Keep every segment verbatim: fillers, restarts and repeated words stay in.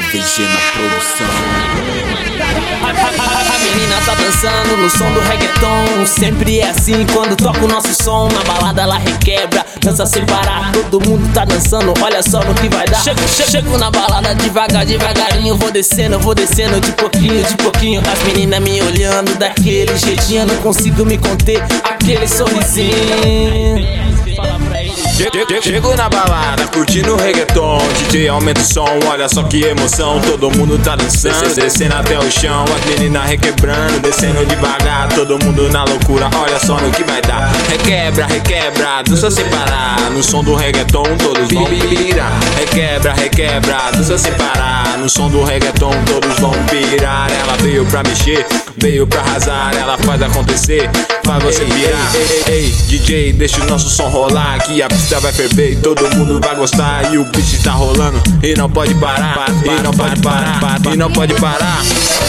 V G na produção. A menina tá dançando no som do reggaeton. Sempre é assim quando toca o nosso som. Na balada ela requebra, dança sem parar. Todo mundo tá dançando, olha só no que vai dar. Chego, chego, chego na balada devagar, devagarinho. Vou descendo, vou descendo de pouquinho, de pouquinho. As meninas me olhando daquele jeitinho. Não consigo me conter, aquele sorrisinho. Chego na balada, curtindo o reggaeton. D J aumenta o som, olha só que emoção. Todo mundo tá dançando, descendo até o chão. As meninas requebrando, descendo devagar. Todo mundo na loucura, olha só no que vai dar. Requebra, requebra, dança sem parar. No som do reggaeton todos vão pirar. Requebra, requebra, dança sem parar. No som do reggaeton todos vão pirar. Ela veio pra mexer, veio pra arrasar. Ela faz acontecer, faz você pirar. Ei, ei, ei, D J, deixa o nosso som rolar. Que a pista vai ferver e todo mundo vai gostar. E o beat tá rolando e não pode parar. E não pode parar, e não pode parar.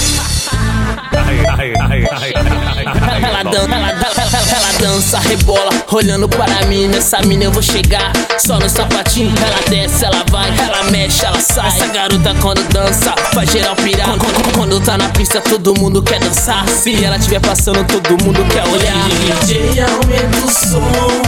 Ela dança, ela, ela, ela dança, rebola, olhando para mim. Nessa mina eu vou chegar, só no sapatinho. Ela desce, ela vai, ela mexe, ela sai. Essa garota quando dança, faz geral pirar. Quando, quando tá na pista todo mundo quer dançar. Se ela estiver passando todo mundo quer olhar. D J aumenta o som,